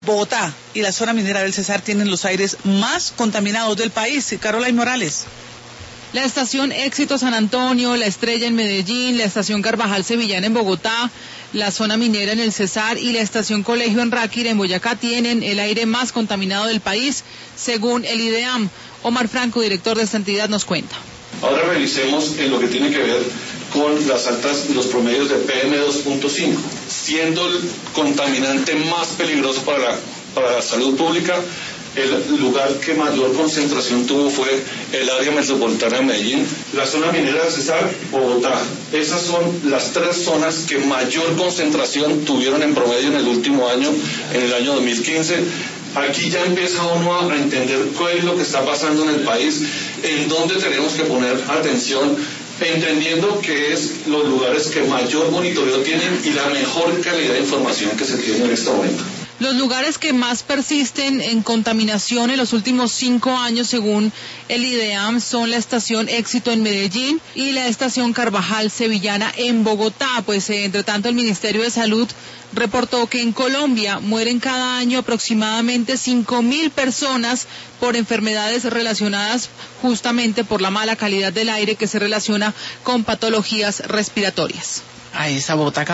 Bogotá y la zona minera del Cesar tienen los aires más contaminados del país. Caroline Morales. La estación Éxito San Antonio, la Estrella en Medellín, la estación Carvajal Sevillana en Bogotá, la zona minera en el Cesar y la estación Colegio en Ráquira en Boyacá tienen el aire más contaminado del país, según el IDEAM. Omar Franco, director de esta entidad, nos cuenta. Ahora revisemos en lo que tiene que ver con los promedios de PM2.5, siendo el contaminante más peligroso para la salud pública. El lugar que mayor concentración tuvo fue el área metropolitana de Medellín, la zona minera del Cesar, Bogotá. Esas son las tres zonas que mayor concentración tuvieron en promedio en el último año, en el año 2015. Aquí ya empieza uno a entender qué es lo que está pasando en el país, en dónde tenemos que poner atención, entendiendo que es los lugares que mayor monitoreo tienen y la mejor calidad de información que se tiene en este momento. Los lugares que más persisten en contaminación en los últimos 5 años, según el IDEAM, son la estación Éxito en Medellín y la estación Carvajal Sevillana en Bogotá. Pues, entre tanto, el Ministerio de Salud reportó que en Colombia mueren cada año aproximadamente 5.000 personas por enfermedades relacionadas justamente por la mala calidad del aire que se relaciona con patologías respiratorias. Ahí esa Bogotá.